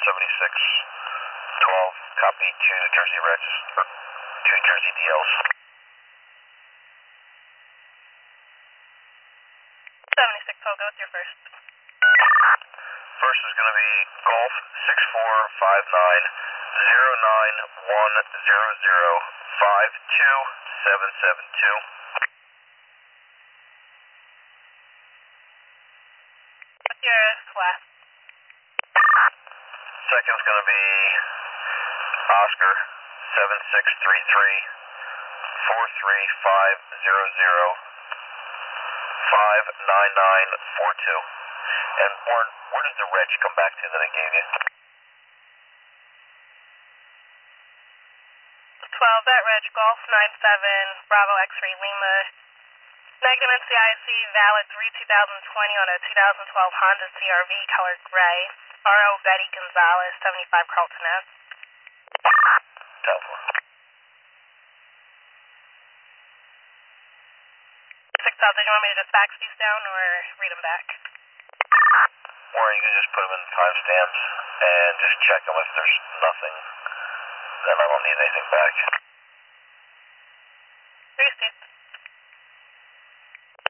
7612, copy to Jersey Reds, or to Jersey DLs. 7612, go with your first. First is going to be Golf 6459 09100 52772. What's your last? Second's going to be Oscar 7633 43500 59942. And Warren, where does the reg come back to that I gave you? 12, that reg, Golf 97, Bravo X-Ray Lima. Negative NCIC, valid 3/2020 on a 2012 Honda CRV, color gray. RO Betty Gonzalez, 75 Carlton Ave. Telephone. 612, did you want me to just fax these down or read them back? Or you can just put them in timestamps and just check them. If there's nothing, then I don't need anything back. Thanks, Steve.